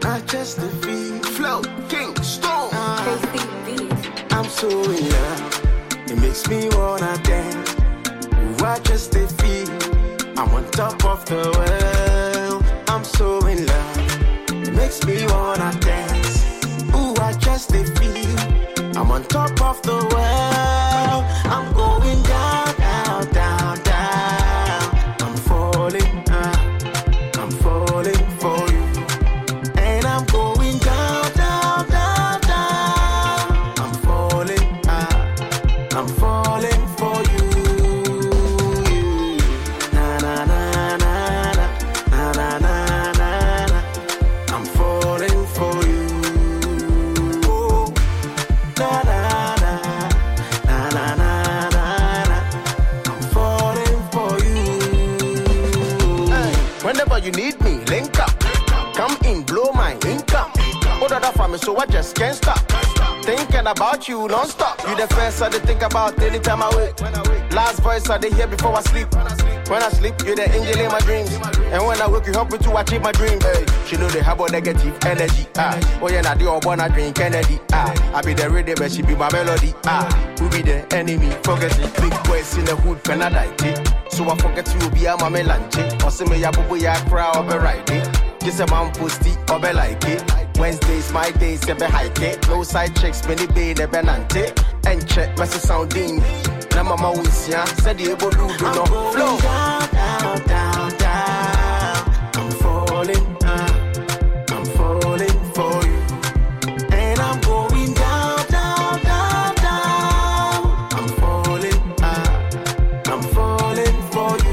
I just defeat Flow, King, Stone. I'm so in love. It makes me wanna dance. Ooh, I just defeat. I'm on top of the world. I'm so in love. It makes me wanna dance. Ooh, I just defeat. I'm on top of the world. I'm going down, down, down, down. I'm falling for you. And I'm going down, down, down, down. I'm falling for you. Na na na na na na na na na. I'm falling for you. Oh, na na na na na na na. I'm falling for you. Hey, whenever you need me, link up. Come in, blow my income. Order that for me, so I just can't stop. Thinking about you non-stop. You the first I think about anytime I wake. Last voice I hear before I sleep. When I sleep, you're the angel in my dreams. And when I wake, you help me to achieve my dream. Hey, she know they have a negative energy. Oh yeah, now they all wanna drink Kennedy. I be the rhythm, but she be my melody. Who be the enemy? Forget it. Big boys in the hood, Canada. So I forget you be a mama lanche. Or say me ya boo ya cry or be right. Just a man posty or be like it. Wednesdays, my days, be hike it. No side checks, many be the benante. And check, message sounding. Now mama will see ya. Said the able to do no flow. Down, down, down, down. I'm falling for you. And I'm going down, down, down, down. I'm falling for you.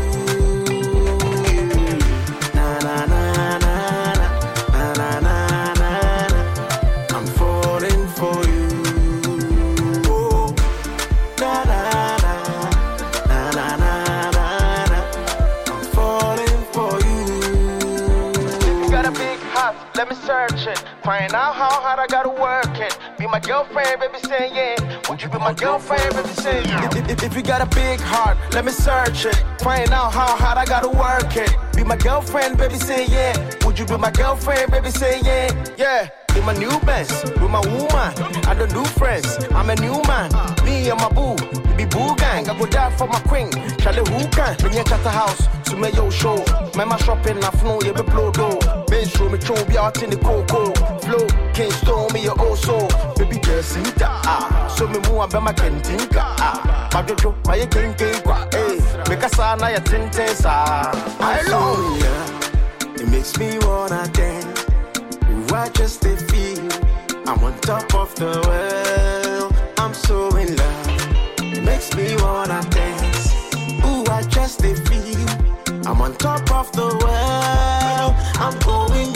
Na na na na na na na na. I'm falling for you. Oh, na na na na na na na. I'm falling for you. You got a big heart, let me search it. Find out how hard I gotta work it. Be my girlfriend, baby, say yeah. Would you be my girlfriend, baby, say yeah? If you got a big heart, let me search it. Find out how hard I gotta work it. Be my girlfriend, baby, say yeah. Would you be my girlfriend, baby, say yeah? Yeah. In my new best, with my woman. I don't do friends, I'm a new man. Me and my boo, we be boo gang. I go die for my queen. Charlie who can? Bring your chat house, to me yo show. My shopping, I flow, you be blow door. Mainstream, me throw be out in the cocoa. Flow, can't stone me your old soul. Baby girl, see that, so me move and my kentinka, my jojo, my kentinka, hey. Make a sign, I tintin, I love you. It makes me wanna dance. Ooh, I just feel I'm on top of the world. I'm so in love. It makes me wanna dance. Ooh, I just feel I'm on top of the world. I'm going